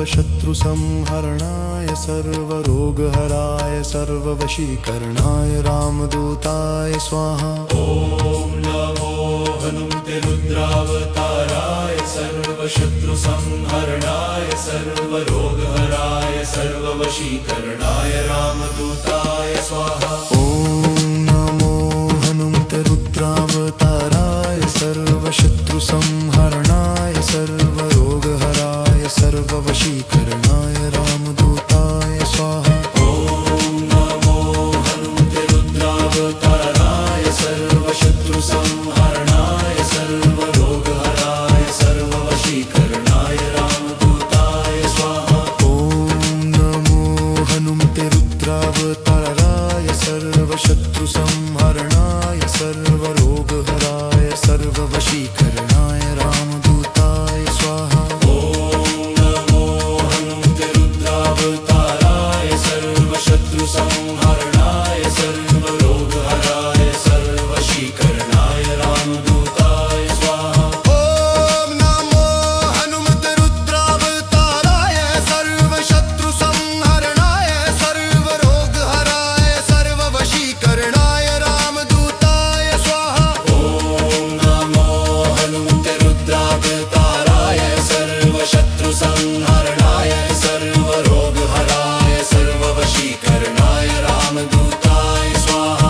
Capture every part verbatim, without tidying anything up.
सर्वशत्रुसंहरणाय सर्वरोगहराय सर्ववशीकरणाय रामदूताय स्वाहा। ॐ नमो हनुमते रुद्रावताराय सर्वशत्रुसंहरणाय सर्वरोगहराय सर्ववशीकरणाय रामदूताय स्वाहा। ॐ नमो हनुमते रुद्रावताराय सर्वशत्रुसंहरणाय सर्वरोगहराय सर्ववशीकरणाय रामदूताय स्वाहा। ॐ नमो हनुमते रुद्रावताराय सर्वशत्रुसंहरणाय सर्वरोगहराय सर्ववशीकरणाय रामदूताय स्वाहा। ॐ नमो हनुमते रुद्रावताराय सर्वशत्रुसंहरणाय सर्वरोगहराय सर्ववशीकरणाय रामदूताय स्वाहा। ॐ नमो हनुमते रुद्रावताराय सर्वशत्रुसंहरणाय सर्वरोगहराय सर्ववशीकरणाय रामदूताय स्वाहा। ॐ नमो हनुमते रुद्रावताराय सर्वशत्रुसंहरणाय सर्वरोगहराय सर्ववशीकरणाय रामदूताय स्वाहा। ॐ नमो हनुमते रुद्रावताराय सर्वशत्रुसंहरणाय सर्वरोगहराय सर्ववशीकरणाय रामदूताय स्वाहा।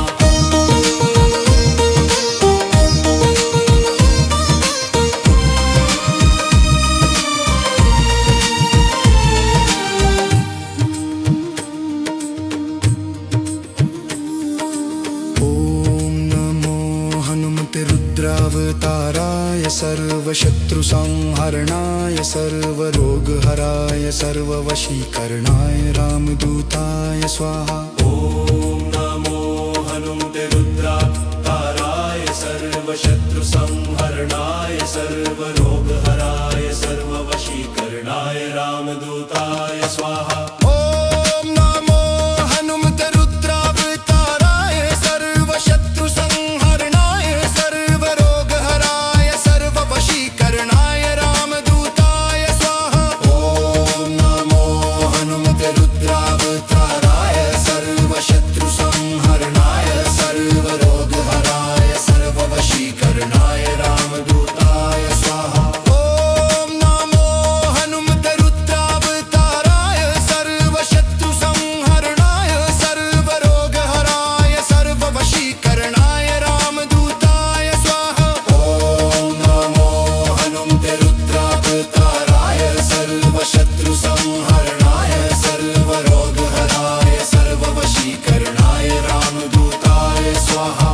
ॐ नमो हनुमते रुद्रावताराय सर्वशत्रुसंहरणाय सर्वरोगहराय सर्ववशीकरणाय रामदूताय स्वाहा। ॐ नमो हनुमते रुद्रावताराय सर्वशत्रुसंहरणाय सर्वरोगहराय सर्ववशीकरणाय रामदूताय स्वाहा। ॐ नमो हनुमते रुद्रावताराय सर्वशत्रुसंहरणाय सर्वरोगहराय सर्ववशीकरणाय रामदूताय स्वाहा। ॐ नमो हनुमते रुद्रावताराय सर्वशत्रुसंहरणाय सर्वरोगहराय सर्ववशीकरणाय रामदूताय स्वाहा। ॐ नमो हनुमते रुद्रावताराय सर्वशत्रुसंहरणाय सर्वरोगहराय सर्ववशीकरणाय रामदूताय स्वाहा। ॐ नमो हनुमते रुद्रावताराय सर्वशत्रुसंहरणाय सर्वरोगहराय सर्ववशीकरणाय रामदूताय स्वाहा।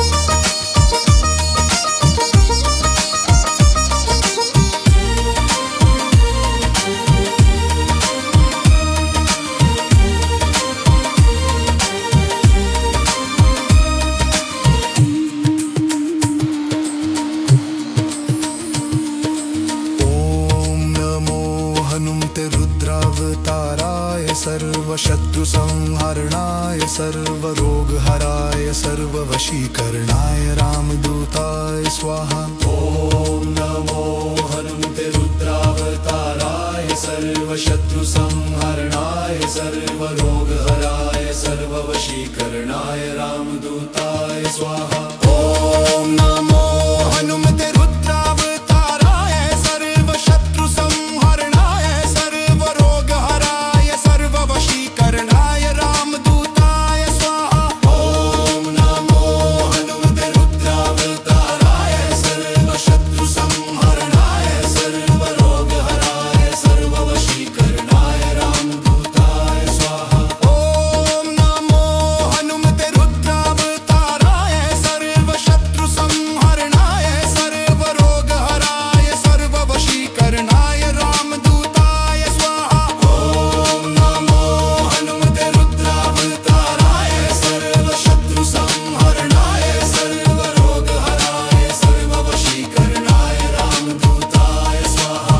ॐ नमो हनुमते रुद्रावताराय सर्वशत्रुसंहरणाय सर्वरोगहराय सर्ववशीकरणाय रामदूताय स्वाहा। ॐ नमो हनुमते रुद्रावताराय सर्वशत्रुसंहरणाय सर्वरोगहराय सर्ववशीकरणाय रामदूताय स्वाहा। ॐ नमो हनुमते रुद्रावताराय सर्वशत्रुसंहरणाय सर्वरोगहराय सर्ववशीकरणाय रामदूताय स्वाहा। ॐ नमो हनुमते रुद्रावताराय सर्वशत्रुसंहरणाय सर्वरोगहराय सर्ववशीकरणाय रामदूताय स्वाहा। ॐ नमो हनुमते रुद्रावताराय सर्वशत्रुसंहरणाय सर्वरोगहराय सर्ववशीकरणाय रामदूताय स्वाहा। ॐ नमो हनुमते रुद्रावताराय सर्वशत्रुसंहरणाय सर्वरोगहराय सर्ववशीकरणाय रामदूताय स्वाहा।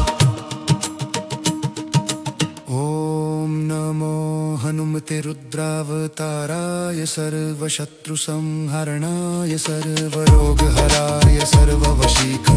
ॐ नमो हनुमते रुद्रावताराय सर्वशत्रुसंहरणाय सर्वरोगहराय सर्ववशीकरणाय